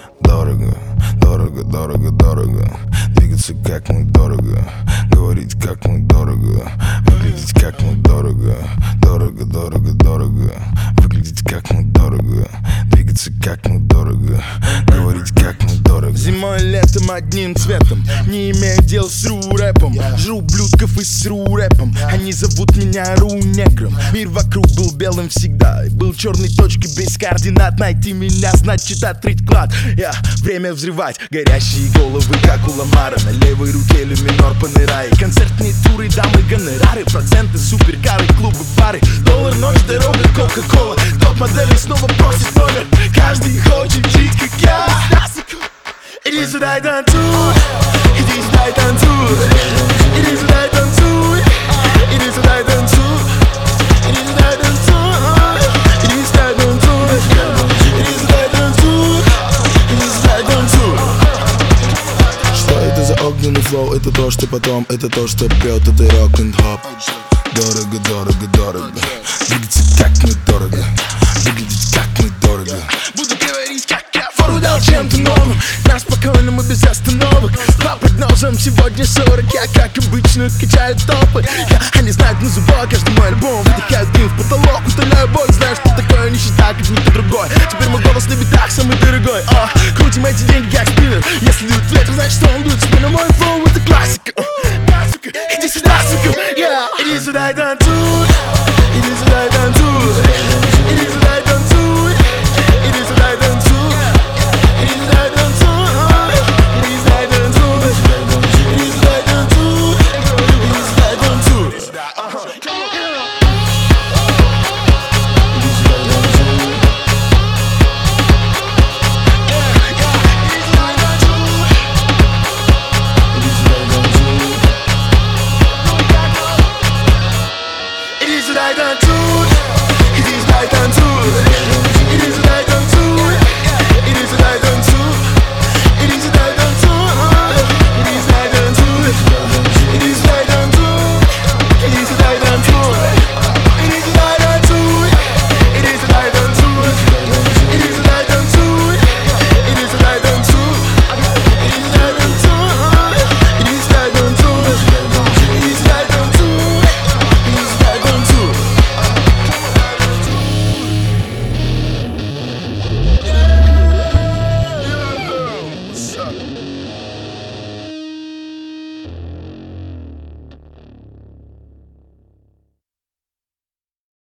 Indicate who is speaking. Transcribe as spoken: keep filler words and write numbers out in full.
Speaker 1: Дорого, дорого, дорого, дорого. Двигаться как мы дорого. Говорить как мы дорого. Выглядеть как мы дорого. Дорого, дорого, дорого. Выглядеть как мы дорого. Двигаться как мы дорого. Говорить как мы дорого.
Speaker 2: Зимой, летом одним цветом. Не имею дел с ру-рэпом. Жру блюдков и с ру-рэпом. Они зовут меня ру-негром. Мир вокруг был белым всегда. И был черной точкой без координат. Найти меня значит открыть клад. Я время взрывать. Горящие головы как у Ламара. На левой руке люминор понырай. Концертные туры, дамы, гонорары. Проценты, суперкары, клубы, бары. Доллар, ночь, дорога, кока-кола. Топ-модели снова просит номер. Каждый хочет жить как я. Иди сюда и танцуй. Иди сюда и танцуй. Иди сюда и танцуй. Иди сюда и танцуй. Иди сюда и танцуй. Иди сюда и танцуй. Иди сюда и танцуй. Иди сюда и танцуй.
Speaker 3: Что это за огненный флоу? Это то, что потом, это то, что пьет, это рок-н-хоп. Дорого, дорого, дорого. Двигаться как мы дорого. Выглядеть как мы дорого.
Speaker 2: Буду говорить, как я фору дал чем-то новым. На спокойном и без остановок. По прогнозам сегодня сорок. Я, как обычно, качаю топы. Я, они знают на зубах каждый мой альбом. Выдыхаю дым в потолок, утоляю боль. Знаю, что такое нищета, как никто другой. Теперь мой голос на битах самый дорогой. О, крутим эти деньги как спиннер. Если дует ветер, значит он дует спину. Мой флоу это классика. Иди сюда, сука, yeah. Иди сюда и танцуй. Иди сюда и танцуй.